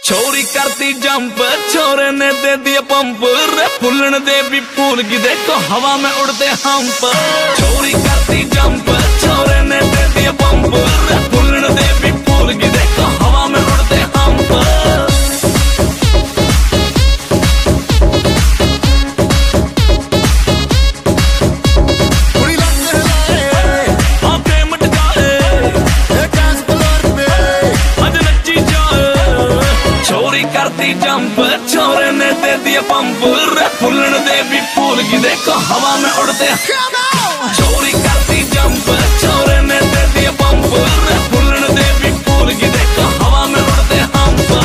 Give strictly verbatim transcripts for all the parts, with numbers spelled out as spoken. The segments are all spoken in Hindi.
छोरी करती जंप, छोरे ने दे दिया पंप, फुलन दे भी फूल की देखो हवा में उड़ते हंप। छोरी करती जंप, छोरे ने दे दिया पंप, फुलन दे भी फूल की देखो हवा में उड़ते हंप। करती जंप, छोरे ने दे दिया पंप, फुलन दे भी फूल की देखो हवा में उड़ते। छोरी करती जंप, छोरे ने दे दिया पंप, फुलन दे भी फूल की देखो हवा में उड़ते हंप।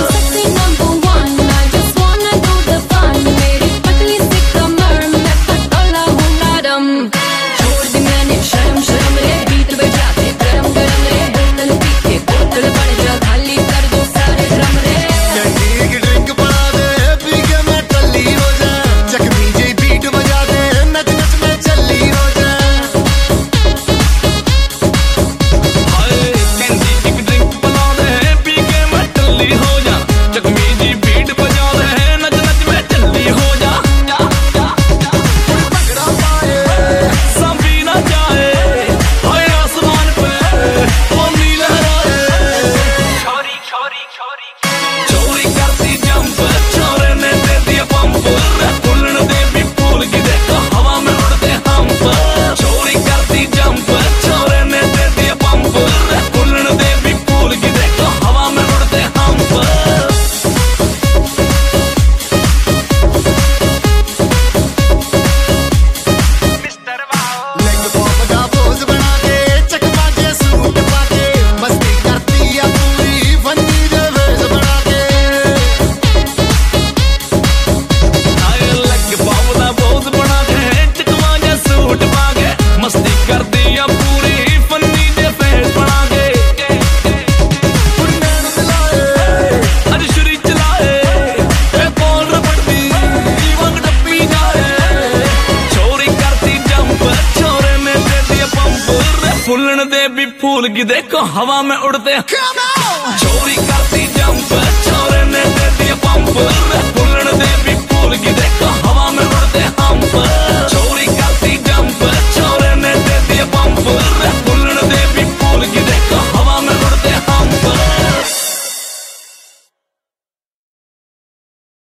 फुलन दे भी फूल की देखो हवा में उड़ते। छोरी करती जंप, छोरे ने दे दिया पंप।